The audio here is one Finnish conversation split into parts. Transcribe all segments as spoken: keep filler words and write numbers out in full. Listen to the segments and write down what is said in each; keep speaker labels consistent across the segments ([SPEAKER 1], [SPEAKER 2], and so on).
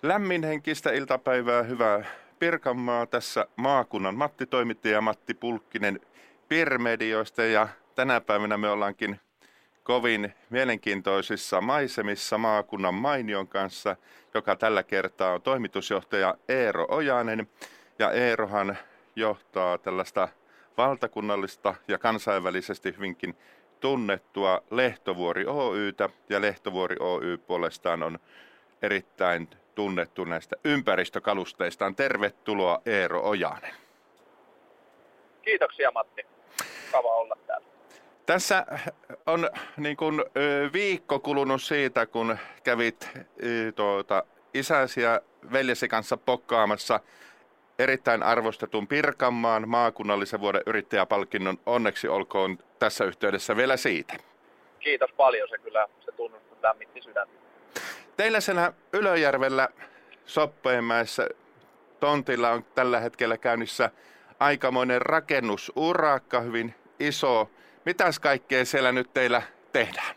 [SPEAKER 1] Lämminhenkistä iltapäivää, hyvää Pirkanmaa. Tässä maakunnan Matti-toimittaja Matti Pulkkinen Pirmedioista, ja tänä päivänä me ollaankin kovin mielenkiintoisissa maisemissa maakunnan Mainion kanssa, joka tällä kertaa on toimitusjohtaja Eero Ojanen. Ja Eerohan johtaa tällaista valtakunnallista ja kansainvälisesti hyvinkin tunnettua Lehtovuori Oy:tä, ja Lehtovuori Oy puolestaan on erittäin tunnettu näistä ympäristökalusteistaan. Tervetuloa Eero Ojanen.
[SPEAKER 2] Kiitoksia Matti. Mukava olla täällä.
[SPEAKER 1] Tässä on niin kuin viikko kulunut siitä, kun kävit tuota, isäsi ja veljesi kanssa pokkaamassa erittäin arvostetun Pirkanmaan maakunnallisen vuoden yrittäjäpalkinnon. Onneksi olkoon tässä yhteydessä vielä siitä.
[SPEAKER 2] Kiitos paljon, se kyllä se tunnustus lämmitti sydäntä.
[SPEAKER 1] Teillä siellä Ylöjärvellä Soppeenmäessä tontilla on tällä hetkellä käynnissä aikamoinen rakennusurakka, hyvin iso. Mitäs kaikkea siellä nyt teillä tehdään?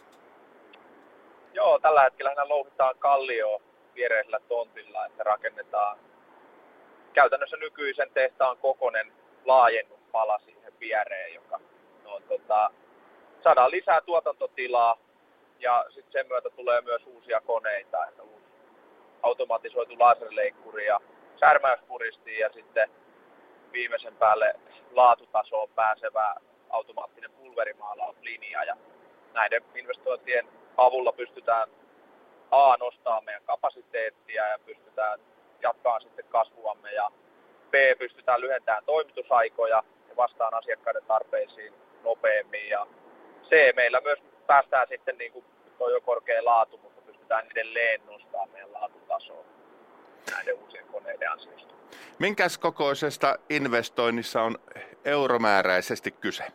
[SPEAKER 2] Joo, tällä hetkellä louhitaan kallioa viereisellä tontilla, että rakennetaan käytännössä nykyisen tehtaan kokoinen laajennuspala siihen viereen, joka no, tota, saadaan lisää tuotantotilaa. Ja sitten sen myötä tulee myös uusia koneita, että uusi automatisoitu laserleikkuri ja särmäyspuristi ja sitten viimeisen päälle laatutasoon pääsevä automaattinen pulverimaalauslinja. Ja näiden investointien avulla pystytään A nostamaan meidän kapasiteettia ja pystytään jatkamaan sitten kasvuamme ja B pystytään lyhentämään toimitusaikoja ja vastaan asiakkaiden tarpeisiin nopeammin ja C meillä myös päästään sitten, niin kuin on jo korkea laatu, mutta pystytään edelleen nostamaan meidän laatutasoa näiden uusien koneiden ansiosta.
[SPEAKER 1] Minkäs kokoisesta investoinnissa on euromääräisesti kyse?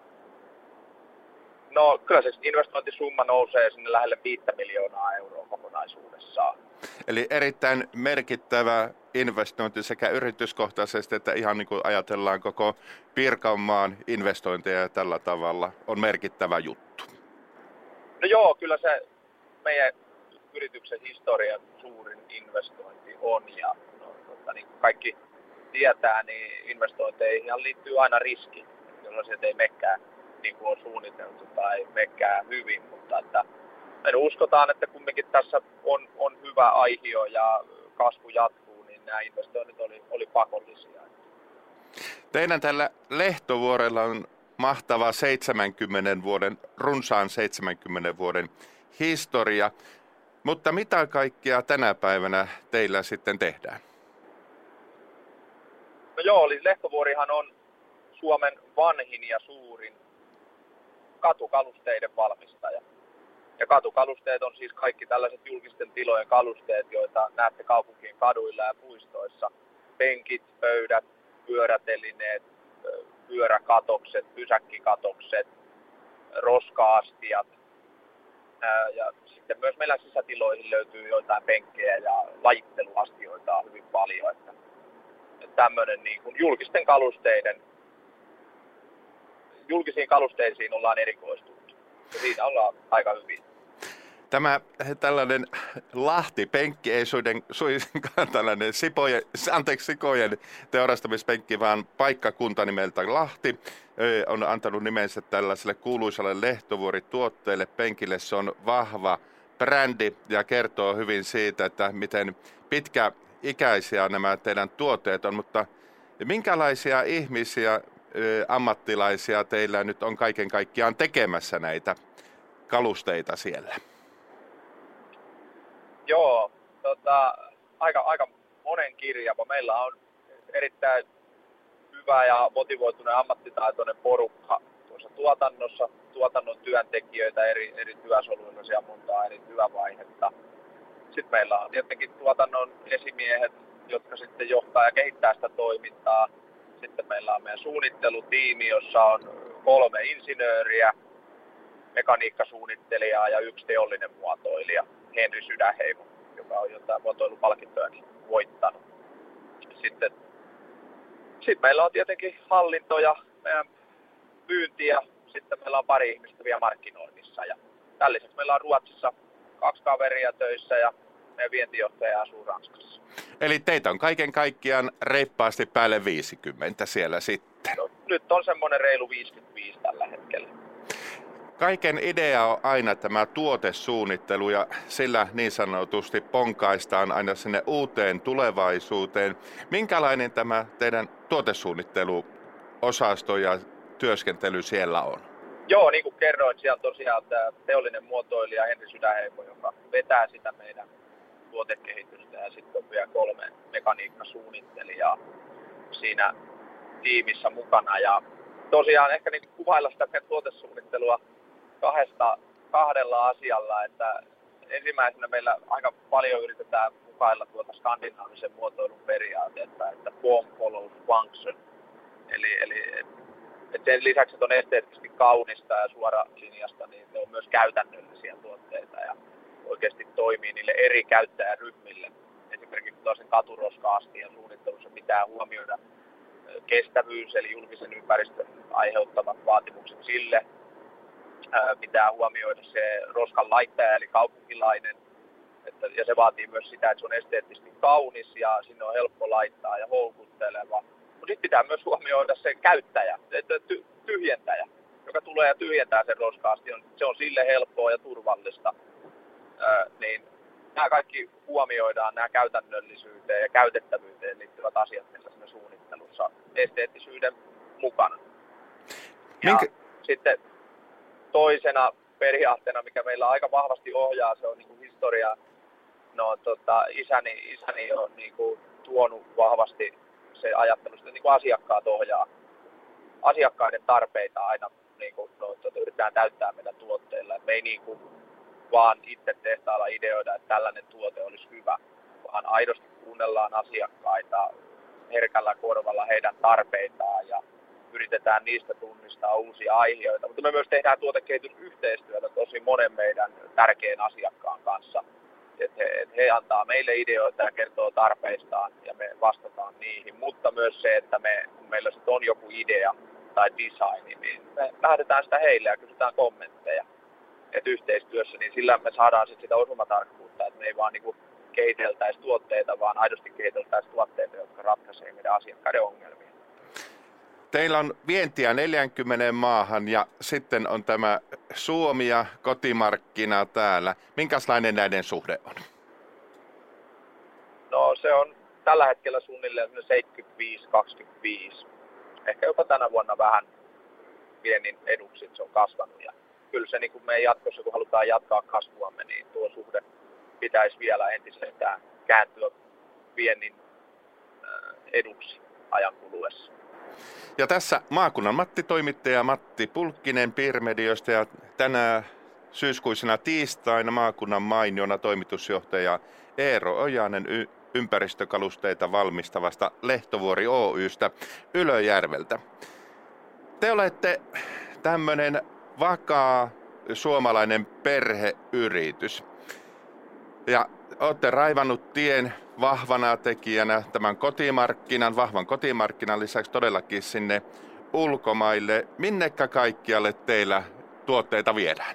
[SPEAKER 2] No kyllä se investointisumma nousee sinne lähelle viittä miljoonaa euroa kokonaisuudessaan.
[SPEAKER 1] Eli erittäin merkittävä investointi sekä yrityskohtaisesti että ihan niin kuin ajatellaan koko Pirkanmaan investointeja tällä tavalla on merkittävä juttu.
[SPEAKER 2] No joo, kyllä se meidän yrityksen historian suurin investointi on ja no, tota, niin kuin kaikki tietää, niin investointeihin liittyy aina riski. Jos asiat ei menekään niin kuin on suunniteltu tai menekään hyvin, mutta että me uskotaan, että kumminkin tässä on, on hyvä aihio ja kasvu jatkuu, niin nämä investoinnit oli, oli pakollisia.
[SPEAKER 1] Teidän tällä Lehtovuorella on mahtava seitsemänkymmenen vuoden, runsaan seitsemänkymmenen vuoden historia, mutta mitä kaikkea tänä päivänä teillä sitten tehdään?
[SPEAKER 2] No joo, eli Lehtovuorihan on Suomen vanhin ja suurin katukalusteiden valmistaja. Ja katukalusteet on siis kaikki tällaiset julkisten tilojen kalusteet, joita näette kaupunkien kaduilla ja puistoissa. Penkit, pöydät, pyörätelineet, pyöräkatokset, pysäkkikatokset, roska-astiat. Ja sitten myös meillä sisätiloihin löytyy joitain penkkejä ja lajitteluastioita on hyvin paljon. Että, että tämmöinen niin kuin julkisten kalusteiden, julkisiin kalusteisiin ollaan erikoistuttu. Ja siinä ollaan aika hyvin.
[SPEAKER 1] Tämä tällainen Lahti-penkki ei suinkaan tällainen sipojen, anteeksi, sikojen teurastamispenkki, vaan paikkakunta nimeltä Lahti on antanut nimensä tällaiselle kuuluisalle Lehtovuori-tuotteelle penkille. Se on vahva brändi ja kertoo hyvin siitä, että miten pitkäikäisiä nämä teidän tuotteet on, mutta minkälaisia ihmisiä, ammattilaisia teillä nyt on kaiken kaikkiaan tekemässä näitä kalusteita siellä?
[SPEAKER 2] Joo, tota, aika, aika monen kirjava. Meillä on erittäin hyvä ja motivoitunut ammattitaitoinen porukka tuossa tuotannossa, tuotannon työntekijöitä eri, eri työsoluilla, siellä montaa eri työvaihetta. Sitten meillä on tietenkin tuotannon esimiehet, jotka sitten johtaa ja kehittää sitä toimintaa. Sitten meillä on meidän suunnittelutiimi, jossa on kolme insinööriä, mekaniikkasuunnittelijaa ja yksi teollinen muotoilija, Henri Sydänheimo, joka on jotain muotoilupalkintojakin voittanut. Sitten, sitten meillä on tietenkin hallinto ja meidän myynti ja sitten meillä on pari ihmistä vielä markkinoinnissa. Ja tämän lisäksi meillä on Ruotsissa kaksi kaveria töissä ja meidän vientijohtaja asuu Ranskassa.
[SPEAKER 1] Eli teitä on kaiken kaikkiaan reippaasti päälle viisikymmentä siellä sitten.
[SPEAKER 2] No, nyt on semmoinen reilu viisikymmentäviisi tällä hetkellä.
[SPEAKER 1] Kaiken idea on aina tämä tuotesuunnittelu ja sillä niin sanotusti ponkaistaan aina sinne uuteen tulevaisuuteen. Minkälainen tämä teidän tuotesuunnitteluosasto ja työskentely siellä on?
[SPEAKER 2] Joo, niin kuin kerroin, siellä on tosiaan tämä teollinen muotoilija Henri Sydänheimo, joka vetää sitä meidän tuotekehitystä ja sitten on vielä kolme mekaniikkasuunnittelijaa siinä tiimissä mukana. Ja tosiaan ehkä niin kuvailla sitä meidän tuotesuunnittelua kahdesta, kahdella asialla, että ensimmäisenä meillä aika paljon yritetään mukailla tuota skandinaavisen muotoilun periaatetta, että form follows function. Eli, eli et sen lisäksi, että on esteettisesti kaunista ja suoralinjasta, niin ne on myös käytännöllisiä tuotteita ja oikeasti toimii niille eri käyttäjäryhmille. Esimerkiksi toisen katuroska-astian suunnittelussa pitää huomioida kestävyys, eli julkisen ympäristön aiheuttamat vaatimukset sille. Pitää huomioida se roskan laittaja, eli kaupunkilainen. Että, ja se vaatii myös sitä, että se on esteettisesti kaunis ja sinne on helppo laittaa ja houkutteleva. Mutta sitten pitää myös huomioida se käyttäjä, että ty- tyhjentäjä, joka tulee ja tyhjentää sen roska-astion. Se on sille helppoa ja turvallista. Ää, niin nämä kaikki huomioidaan, nämä käytännöllisyyteen ja käytettävyyteen liittyvät asiat meillä siinä suunnittelussa esteettisyyden mukana. Ja
[SPEAKER 1] Minkä...
[SPEAKER 2] sitten toisena periaatteena, mikä meillä aika vahvasti ohjaa, se on niin kuin historia. No, tota, isäni, isäni on niin kuin tuonut vahvasti se ajattelu, että niin kuin asiakkaat ohjaa asiakkaiden tarpeita aina, niin kuin, no, tota, yritetään täyttää meidän tuotteilla. Et me ei niin kuin vaan itse tehtaalla ideoida, että tällainen tuote olisi hyvä, vaan aidosti kuunnellaan asiakkaita herkällä korvalla heidän tarpeitaan ja yritetään niistä tunnistaa uusia aiheita. Mutta me myös tehdään tuotekehitysyhteistyötä tosi monen meidän tärkeän asiakkaan kanssa. Et he, et he antaa meille ideoita ja kertoo tarpeistaan ja me vastataan niihin. Mutta myös se, että me, kun meillä sit on joku idea tai design, niin me lähdetään sitä heille ja kysytään kommentteja. Et yhteistyössä, niin sillä me saadaan sit sitä osumatarkkuutta, että me ei vaan niinku kehiteltäisi tuotteita, vaan aidosti kehiteltäisi tuotteita, jotka ratkaisee meidän asiakkaiden ongelmia.
[SPEAKER 1] Teillä on vientiä neljäänkymmeneen maahan ja sitten on tämä Suomi ja kotimarkkina täällä. Minkälainen näiden suhde on?
[SPEAKER 2] No se on tällä hetkellä suunnilleen seitsemänkymmentäviisi kaksikymmentäviisi. Ehkä jopa tänä vuonna vähän viennin eduksi se on kasvanut. Ja kyllä se niin kuin me jatkossa, kun halutaan jatkaa kasvuamme, niin tuo suhde pitäisi vielä entisestään kääntyä viennin eduksi ajan kuluessa.
[SPEAKER 1] Ja tässä maakunnan Matti-toimittaja Matti Pulkkinen Piirmediosta ja tänään syyskuisena tiistaina maakunnan mainiona toimitusjohtaja Eero Ojanen y- ympäristökalusteita valmistavasta Lehtovuori Oystä Ylöjärveltä. Te olette tämmöinen vakaa suomalainen perheyritys ja olette raivannut tien vahvana tekijänä tämän kotimarkkinan, vahvan kotimarkkinan lisäksi todellakin sinne ulkomaille. Minnekä kaikkialle teillä tuotteita viedään?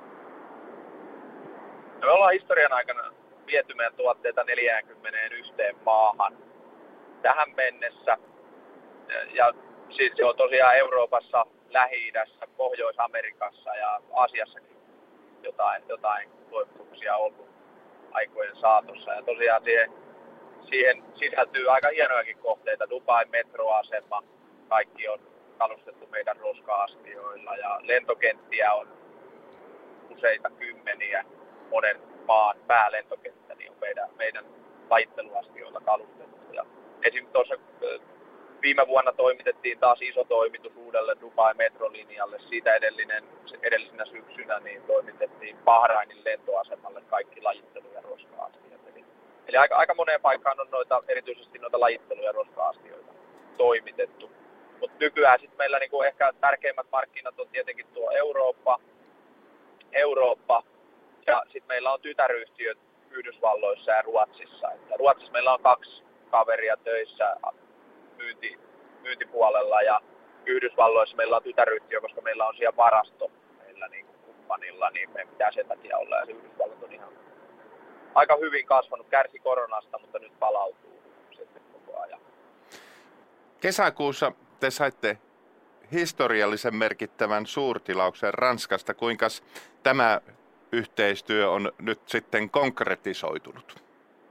[SPEAKER 2] Me ollaan historian aikana viety meidän tuotteita neljäänkymmeneenyhteen maahan tähän mennessä. Ja siis se on tosiaan Euroopassa, Lähi-idässä, Pohjois-Amerikassa ja Aasiassakin jotain, jotain toimituksia ollut aikojen saatossa. Ja tosiaan siihen, siihen sisältyy aika hienojakin kohteita. Dubain metroasema, kaikki on kalustettu meidän roska-astioilla ja lentokenttiä on useita kymmeniä. Monen maan päälentokenttä niin on meidän, meidän lajitteluastioilla kalustettu. Ja esim. Tuossa viime vuonna toimitettiin taas iso toimitus uudelle Dubai metrolinjalle. Siitä edellinen, edellisenä syksynä niin toimitettiin Bahrainin lentoasemalle kaikki lajittelu- ja roska-astiot. Eli, eli aika, aika moneen paikkaan on noita, erityisesti noita lajittelu- ja roska-astioita toimitettu. Mutta nykyään sit meillä niinku ehkä tärkeimmät markkinat on tietenkin tuo Eurooppa, Eurooppa ja sitten meillä on tytäryhtiöt Yhdysvalloissa ja Ruotsissa. Että Ruotsissa meillä on kaksi kaveria töissä myynti, myyntipuolella ja Yhdysvalloissa meillä on tytäryhtiö, koska meillä on siellä varasto meillä niin kuin kumppanilla, niin meidän pitää sen takia olla ja se Yhdysvallat on ihan aika hyvin kasvanut, kärsi koronasta, mutta nyt palautuu sitten koko ajan.
[SPEAKER 1] Kesäkuussa te saitte historiallisen merkittävän suurtilauksen Ranskasta. Kuinka tämä yhteistyö on nyt sitten konkretisoitunut?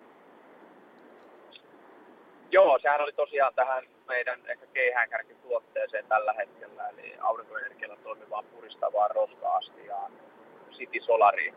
[SPEAKER 2] Joo, sehän oli tosiaan tähän meidän ehkä keihäänkärkituotteeseen tällä hetkellä, eli aurinkoenergialla toimivaan puristavaan roska-astiaan, City Solariin.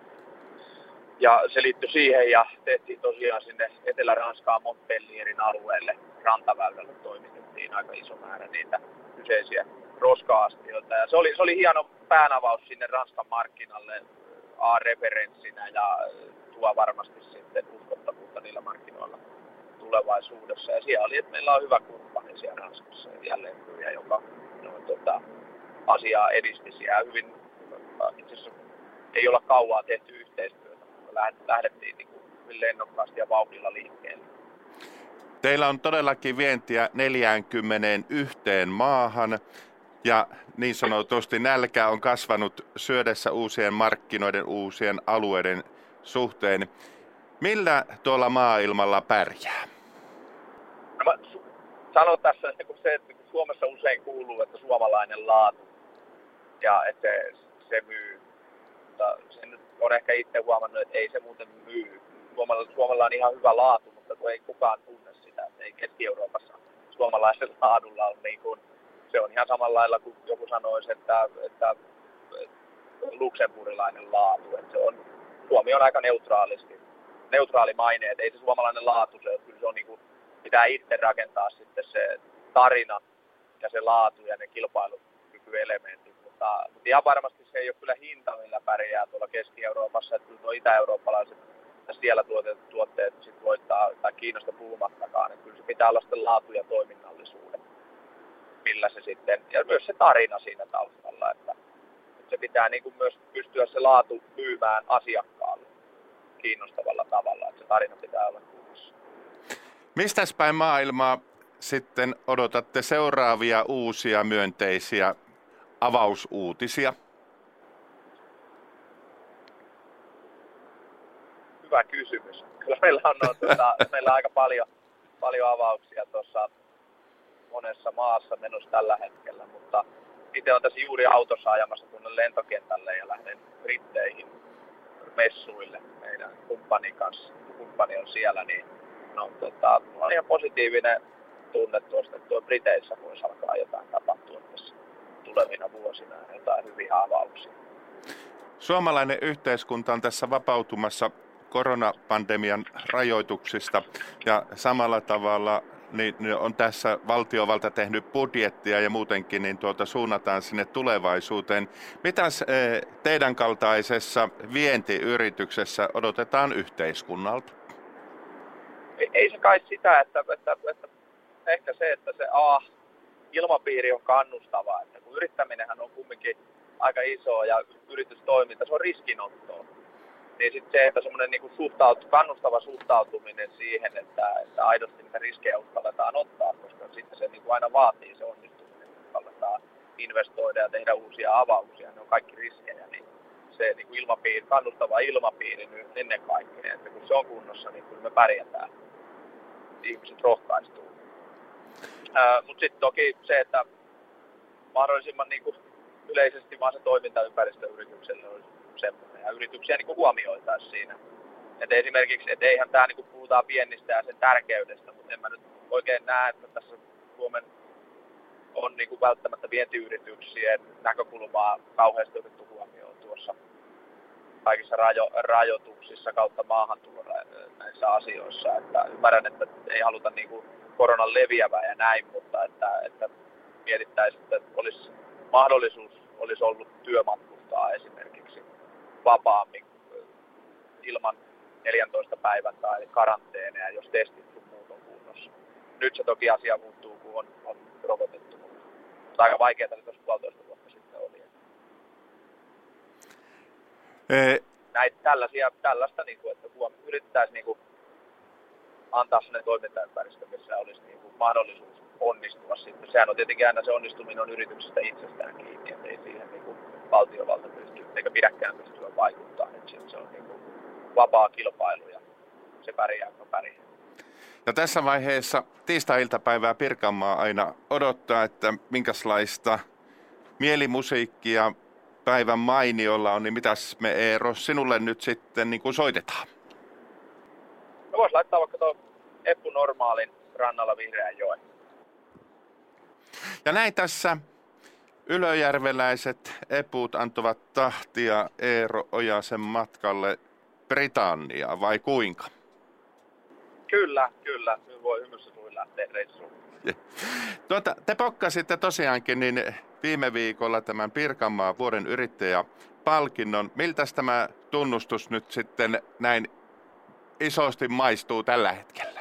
[SPEAKER 2] Ja se liittyi siihen ja tehtiin tosiaan sinne Etelä-Ranskaan Montpellierin alueelle rantaväylälle toimitettiin aika iso määrä niitä kyseisiä roska-astioita. Ja se oli, se oli hieno päänavaus sinne Ranskan markkinalle A-referenssinä ja tuo varmasti sitten uskottavuutta niillä markkinoilla tulevaisuudessa. Ja siellä oli, että meillä on hyvä kumppani siellä Ranskassa jälleen kyllä, joka no, tota, asiaa edisti siellä hyvin. Itse asiassa ei olla kauaa tehty yhteistyötä, mutta lähdettiin niin kuin hyvin lennokkaasti ja vauhdilla liikkeelle.
[SPEAKER 1] Teillä on todellakin vientiä neljäänkymmeneenyhteen maahan ja niin sanotusti nälkä on kasvanut syödessä uusien markkinoiden, uusien alueiden suhteen. Millä tuolla maailmalla pärjää?
[SPEAKER 2] No mä sanon tässä se, että Suomessa usein kuuluu, että suomalainen laatu ja että se, se myy. Mutta sen on ehkä itse huomannut, että ei se muuten myy. Suomella, Suomella on ihan hyvä laatu, mutta kun ei kukaan tunne sitä, että ei Keski-Euroopassa suomalaisella laadulla on niin kuin, se on ihan samalla lailla kuin joku sanoisi, että, että, että luksemburilainen laatu. Että se on, Suomi on aika neutraalisti, neutraali maine, että ei se suomalainen laatu, se, kyllä se on niin kuin, pitää itse rakentaa sitten se tarina ja se laatu ja ne kilpailukykyelementit. Mutta, mutta ihan varmasti se ei ole kyllä hinta, millä pärjää tuolla Keski-Euroopassa, että kyllä tuo itä-eurooppalaiset ja siellä tuotetut tuotteet sit voittaa tai Kiinasta puhumattakaan, että kyllä se pitää olla sitten laatu ja toiminnallisuuden, millä se sitten, ja myös se tarina siinä taustalla, että, että se pitää niin kuin myös pystyä se laatu myymään asiakkaalle kiinnostavalla tavalla, että se tarina pitää olla kunnossa.
[SPEAKER 1] Mistäs päin maailmaa sitten odotatte seuraavia uusia myönteisiä avausuutisia?
[SPEAKER 2] Hyvä kysymys. Kyllä meillä on, no, tuota, meillä on aika paljon, paljon avauksia tuossa monessa maassa menossa tällä hetkellä, mutta itse olen tässä juuri autossa ajamassa tuonne lentokentälle ja lähden Britteihin messuille meidän kumppanin kanssa. Kumppani on siellä, niin no, tota, on ihan positiivinen tunne tuosta, että tuo Briteissä voisi alkaa jotain tapahtua tässä tulevina vuosina, jotain hyviä avauksia.
[SPEAKER 1] Suomalainen yhteiskunta on tässä vapautumassa koronapandemian rajoituksista ja samalla tavalla niin on tässä valtiovalta tehnyt budjettia ja muutenkin niin tuota suunnataan sinne tulevaisuuteen. Mitäs teidän kaltaisessa vientiyrityksessä odotetaan yhteiskunnalta?
[SPEAKER 2] Ei se kai sitä, että, että, että ehkä se, että se A, ilmapiiri on kannustava, että kun yrittäminenhän on kumminkin aika iso ja yritystoiminta, se on riskinottoa. Niin sitten se, että semmoinen niinku suhtautu, kannustava suhtautuminen siihen, että, että aidosti niitä riskejä uskalletaan ottaa, koska sitten se niinku aina vaatii se onnistuminen, että uskalletaan investoida ja tehdä uusia avauksia, ne on kaikki riskejä, niin se niinku ilmapiiri, kannustava ilmapiiri nyt ennen kaikkea, että kun se on kunnossa, niin kyllä me pärjätään. Ihmiset rohkaistuu. Mutta sitten toki se, että mahdollisimman niinku yleisesti vaan se toimintaympäristö yritykselle olisi semmoinen ja yrityksiä niinku huomioitaisiin siinä. Et esimerkiksi, et eihän tämä niinku puhutaan viennistä ja sen tärkeydestä, mutta en mä nyt oikein näe, että tässä Suomen on niinku välttämättä vientiyrityksien näkökulmaa kauheasti otettu huomioon tuossa kaikissa rajo, rajoituksissa kautta maahantulo näissä asioissa. Että ymmärrän, että ei haluta niinku koronan leviävää ja näin, mutta että, että mietittäisiin, että olisi mahdollisuus olisi ollut työmatkustaa esimerkiksi vapaammin ilman neljäntoista päivän tai karanteeneja, jos testit sun muut on kunnossa. Nyt se toki asia muuttuu, kun on, on rokotettu, mutta aika vaikeaa se tuossa puolitoista vuotta sitten oli.
[SPEAKER 1] E-
[SPEAKER 2] Näitä tällaisia, tällaista, niin kuin, että huom- yrittäisiin niin kuin, antaa sellainen toimintaympäristö, missä olisi niin kuin, mahdollisuus onnistua sitten. Sehän on tietenkin aina se onnistuminen on yrityksestä itsestään kiinni, että ei siihen niin kuin, valtiovalta pysty, eikä pidäkään pystyä vaikuttamaan. Että se on niin kuin, vapaa kilpailu ja se pärjää, kun pärjää.
[SPEAKER 1] Ja tässä vaiheessa tiistai-iltapäivää Pirkanmaa aina odottaa, että minkälaista mielimusiikkia päivän mainiolla on, niin mitäs me Eero sinulle nyt sitten niin kuin soitetaan?
[SPEAKER 2] No vois laittaa vaikka tuon Eppu Normaalin Rannalla Vihreän joen.
[SPEAKER 1] Ja näin tässä ylöjärveläiset eput antavat tahtia Eero Ojasen matkalle Britanniaan, vai kuinka?
[SPEAKER 2] Kyllä, kyllä. Nyt voi hymyssä tuin lähteä reissuun.
[SPEAKER 1] Tuota, te pokkasitte tosiaankin niin viime viikolla tämän Pirkanmaan vuoden yrittäjäpalkinnon. Miltäs tämä tunnustus nyt sitten näin isosti maistuu tällä hetkellä?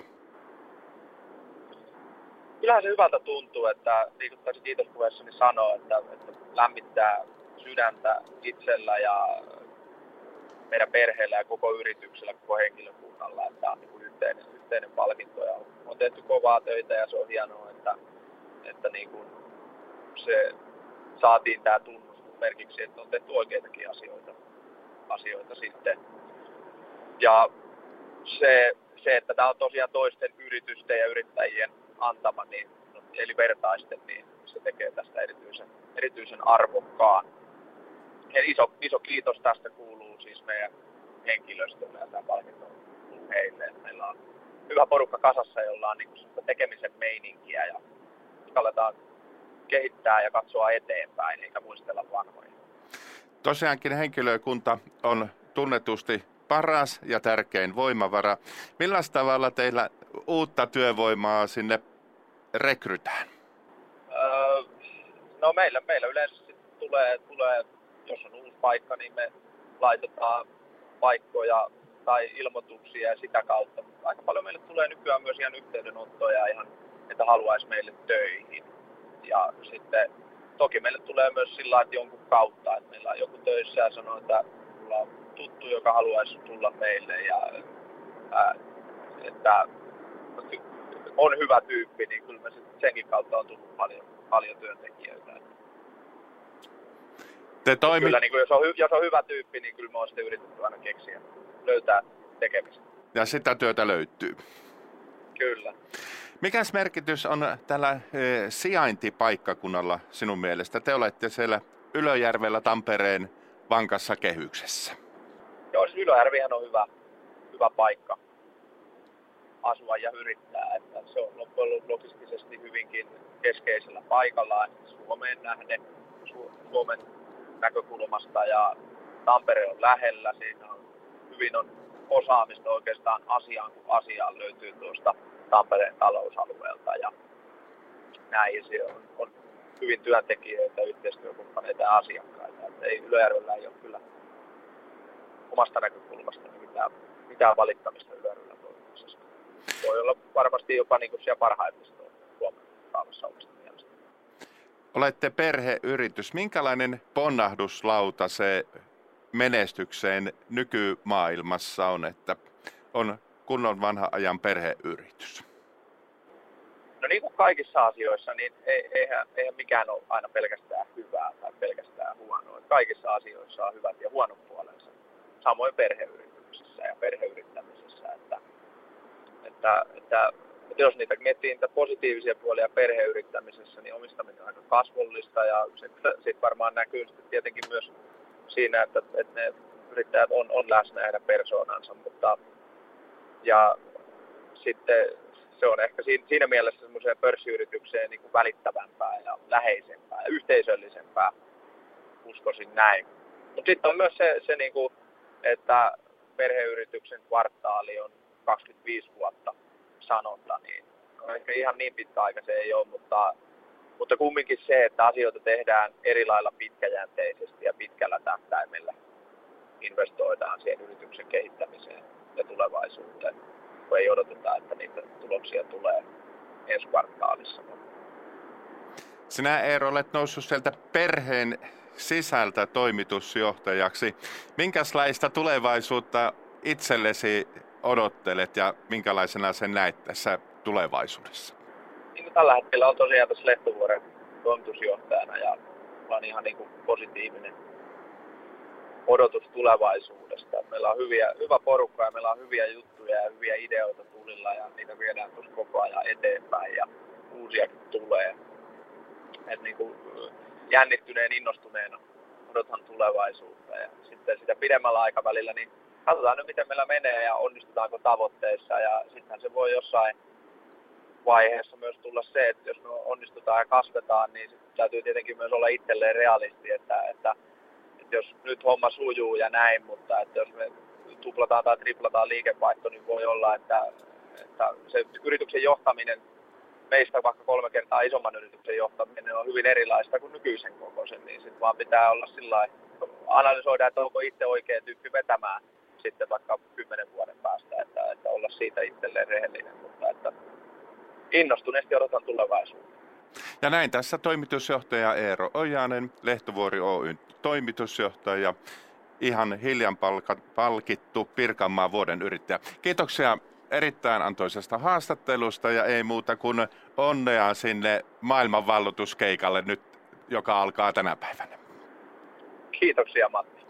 [SPEAKER 2] Kyllähän se hyvältä tuntuu, että niin kuin taisi kiitospuheessani sanoa, että, että lämmittää sydäntä itsellä ja meidän perheellä ja koko yrityksellä, koko henkilökunnalla, että tämä on niin kuin yhteinen, yhteinen palkinto ja on tehty kovaa töitä ja se on hienoa, että, että niin kuin se saatiin tämä tunnustus merkiksi, että on tehty oikeitakin asioita, asioita sitten. Ja se, se, että tämä on tosiaan toisten yritysten ja yrittäjien antama, niin, eli vertaisten, niin se tekee tästä erityisen, erityisen arvokkaan. Ja iso, iso kiitos tästä kuuluu siis meidän henkilöstölle ja tämä palkinto heille. Meillä on hyvä porukka kasassa, jolla on niin tekemisen meininkiä ja uskalletaan kehittää ja katsoa eteenpäin eikä muistella vanhoja.
[SPEAKER 1] Tosiaankin henkilökunta on tunnetusti paras ja tärkein voimavara. Milläs tavalla teillä uutta työvoimaa sinne rekrytään?
[SPEAKER 2] Öö, no meillä, meillä yleensä tulee, tulee, jos on uusi paikka, niin me laitetaan paikkoja tai ilmoituksia ja sitä kautta. Aika paljon meille tulee nykyään myös ihan yhteydenottoja, ihan, että haluaisi meille töihin. Ja sitten toki meille tulee myös sillä että jonkun kautta, että meillä on joku töissä ja sanoo, että mulla on tuttu, joka haluaisi tulla meille ja ää, että on hyvä tyyppi, niin kyllä me senkin kautta on tullut paljon, paljon työntekijöitä.
[SPEAKER 1] Te toimi...
[SPEAKER 2] Kyllä, niin kuin jos, on, jos on hyvä tyyppi, niin kyllä me on sitten yritetty aina keksiä, löytää tekemistä.
[SPEAKER 1] Ja sitä työtä löytyy.
[SPEAKER 2] Kyllä.
[SPEAKER 1] Mikäs merkitys on tällä e, sijaintipaikkakunnalla sinun mielestä? Te olette siellä Ylöjärvellä Tampereen vankassa kehyksessä.
[SPEAKER 2] Joo, siis Ylöjärvihän on hyvä, hyvä paikka asua ja yrittää. Että se on loppujen logistisesti hyvinkin keskeisellä paikalla Suomeen nähden, Su- Suomen näkökulmasta ja Tampere on lähellä. Siinä on hyvin on osaamista oikeastaan asiaan kuin asiaan löytyy tuosta Tampereen talousalueelta ja näin se on, on hyvin työntekijöitä, yhteistyökumppaneita ja asiakkaita. Että ei Ylöjärvellä ei ole kyllä omasta näkökulmasta mitään, mitään valittamista Ylöjärvellä toimimisesta. Voi olla varmasti jopa niin kuin siellä parhaimmista huomattavassa omasta mielestä.
[SPEAKER 1] Olette perheyritys. Minkälainen ponnahduslauta se menestykseen nykymaailmassa on, että on kunnon vanha ajan perheyritys?
[SPEAKER 2] No niin kuin kaikissa asioissa, niin eihän, eihän mikään ole aina pelkästään hyvää tai pelkästään huonoa. Kaikissa asioissa on hyvät ja huonot puolensa. Samoin perheyrityksessä ja perheyrittämisessä. Että, että, että, että jos niitä miettii niitä positiivisia puolia perheyrittämisessä, niin omistaminen on aika kasvollista ja se sitten varmaan näkyy sitten tietenkin myös siinä, että, että ne yrittäjät on, on läsnä heidän persoonansa, mutta ja sitten se on ehkä siinä, siinä mielessä semmoiseen pörssiyritykseen niin kuin välittävämpää ja läheisempää ja yhteisöllisempää, uskoisin näin. Mutta sitten on myös se, se niin kuin, että perheyrityksen kvartaali on kaksikymmentäviisi vuotta sanonta, niin no ehkä ihan niin pitkä aika se ei ole, mutta, mutta kumminkin se, että asioita tehdään eri lailla pitkäjänteisesti ja pitkällä tähtäimellä investoidaan siihen yrityksen kehittämiseen ja tulevaisuuteen, kun ei odoteta, että niitä tuloksia tulee ensi kvartaalissa.
[SPEAKER 1] Sinä, Eero, olet noussut sieltä perheen sisältä toimitusjohtajaksi. Minkälaista tulevaisuutta itsellesi odottelet ja minkälaisena sen näet tässä tulevaisuudessa?
[SPEAKER 2] Niin tällä hetkellä on tosiaan tässä Lehtovuoren toimitusjohtajana ja olen ihan niin kuin positiivinen odotus tulevaisuudesta. Meillä on hyviä, hyvä porukka ja meillä on hyviä juttuja ja hyviä ideoita tulilla ja niitä viedään tuossa koko ajan eteenpäin ja uusiakin tulee. Et niin kuin jännittyneen, innostuneena odotan tulevaisuutta ja sitten sitä pidemmällä aikavälillä niin katsotaan nyt miten meillä menee ja onnistutaanko tavoitteissa ja sittenhän se voi jossain vaiheessa myös tulla se, että jos me onnistutaan ja kasvetaan, niin täytyy tietenkin myös olla itselleen realisti, että, että, että jos nyt homma sujuu ja näin, mutta että jos me tuplataan tai triplataan liikevaihto, niin voi olla, että, että se yrityksen johtaminen, meistä vaikka kolme kertaa isomman yrityksen johtaminen on hyvin erilaista kuin nykyisen kokoisen, niin sitten vaan pitää olla sillä analysoida, että onko itse oikea tyyppi vetämään sitten vaikka kymmenen vuoden päästä, että, että olla siitä itselleen rehellinen, mutta että innostuneesti odotan tulevaisuutta.
[SPEAKER 1] Ja näin tässä toimitusjohtaja Eero Ojanen, Lehtovuori Oyn toimitusjohtaja, ihan hiljan palkittu Pirkanmaan vuoden yrittäjä. Kiitoksia erittäin antoisesta haastattelusta ja ei muuta kuin onnea sinne maailmanvalloituskeikalle nyt, joka alkaa tänä päivänä.
[SPEAKER 2] Kiitoksia Matti.